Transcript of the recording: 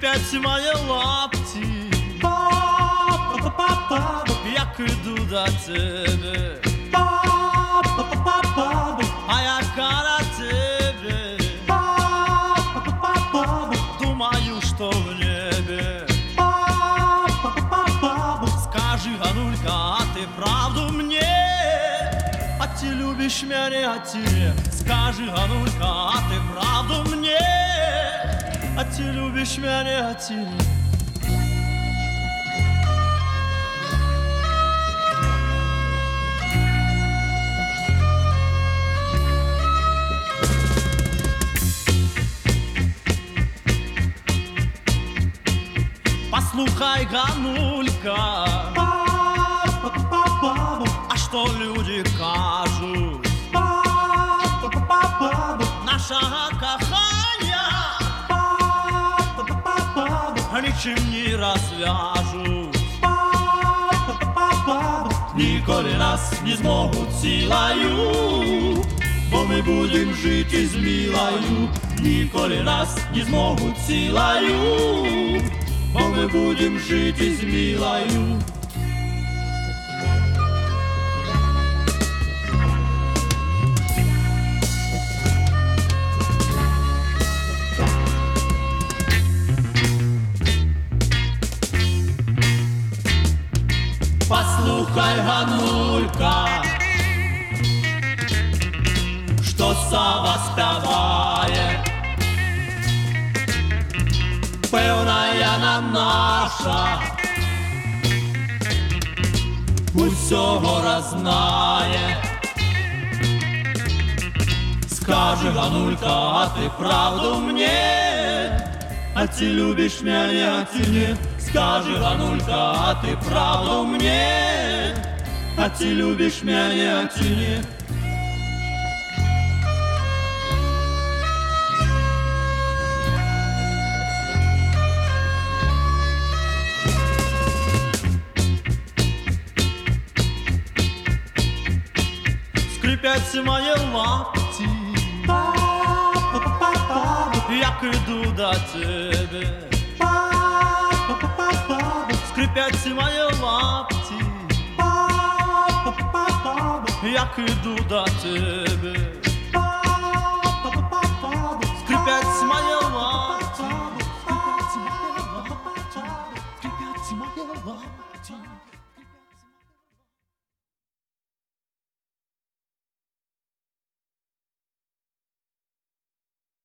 Скрипять мої лапті, як іду до тебе, а яка на тебе, думаю, что в небе. Скажи, Ганулька, а ты правду мне? А ты любишь меня, а ты? Скажи, Ганулька, а ты правду мне? А ты любишь меня, а ты? Послухай, Ганулька, а що люди кажуть? Нашого кохання нічим не розв'яжуть. Ніколи нас не зможуть силою, бо ми будем жити з милою. Ніколи нас не зможуть силою, бо ми будем жити з милою. Послухай, Ганулька, що Сава співає. Певна Яна наша усього рознає. Скажи, Ганулька, а ти правду мне? А ти любиш мене, а ти не? Скажи, Ганулька, а ти правду мне? А ти любиш мене, а ти не? Скрипять мої лапті, як іду до тебе. Скрипять мої лапті, як іду до тебе. Скрипять мої лапті, скрипять мої лапті.